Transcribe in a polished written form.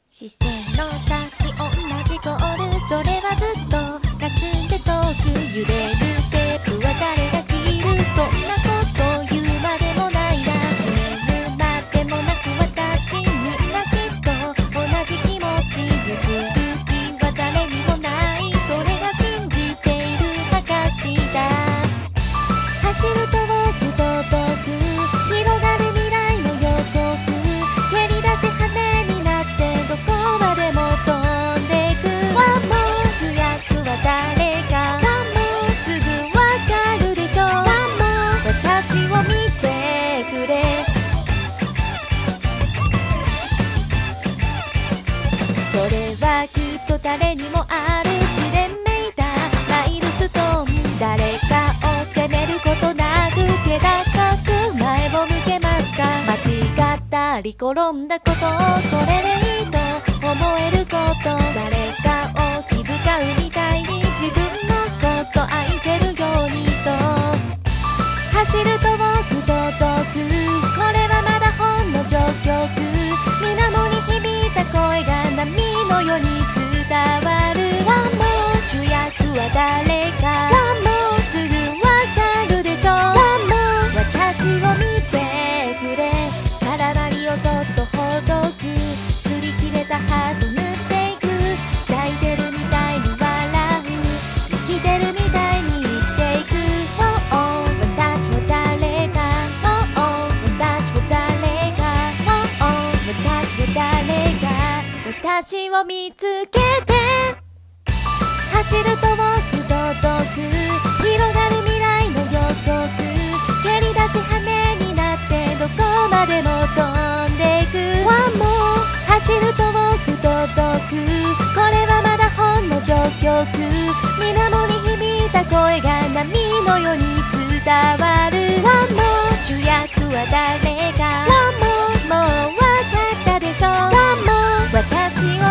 視線の先同じゴール、それはずっと霞んで遠く揺れるテープは誰が切る、そんなこと言うまでもないな、決めるまでもなく私みんなきっと同じ気持ち、譲る気は誰にもない、それが信じている証だ。走る遠く届く広がる未来の予告、蹴り出し羽になってどこまでも飛んでく。One more 主役は誰か One more すぐわかるでしょ One more 私を見てくれ。それはきっと誰にもある試練めいたマイルストーン、誰かを責めることなく気高く前を向けますか。間違ったり転んだことをこれでいいと思えること、誰かを気遣うみたいに自分のこと愛せるようにと、走る遠く届くこれはまだほんの序曲、水面に響いた声が波のように伝わる。One more 主役は誰か One more すぐわかるでしょ One more 私を見てくれ。絡まりをそっとほどく擦り切れたハート塗っていく、咲いてるみたいに笑う生きてるみたいに生きていく。Oh oh 私は誰か Oh oh 私は誰か Oh oh 私は誰か、私を見つけて。走る遠く届く広がる未来の予告、蹴り出し羽になってどこまでも飛んでく。One more 走る遠く届くこれはまだほんの序曲、水面に響いた声が波のように伝わる。One more 主役は誰か One more もうわかったでしょ One more 私を